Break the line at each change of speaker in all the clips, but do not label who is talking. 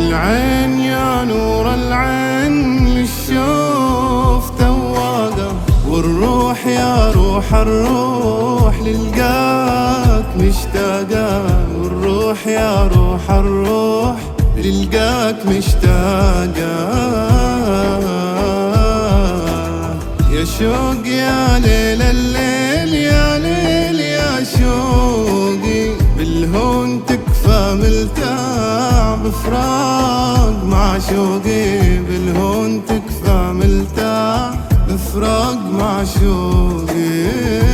العين يا نور العين للشوف تواقة، والروح يا روح الروح للقاك مشتاقة، والروح يا روح الروح للقاك مشتاقة. يا شوق يا ليل الليل يا ليل يا شوقي، بالهون تكفى ملتاع بفراق معشوقي، بالهون تكفى ملتاع بفراق معشوقي.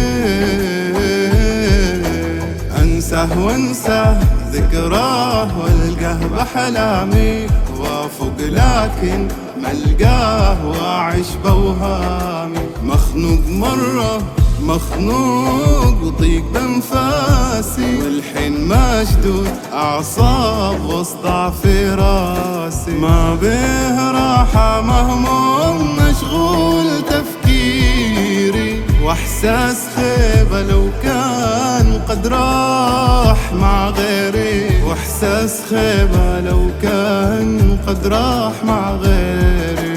انساه وانساه ذكراه والقاه بحلامي وافق، لكن ملقاه واعيش بوهامي. مخنوق مرة مخنوق وضيق بانفاسي، والحين مشدود اعصاب وصداع في راسي. ما به راحة مهموم مشغول تفكيري، واحساس خيبة لو كان قد راح مع غيري، واحساس خيبة لو كان قد راح مع غيري.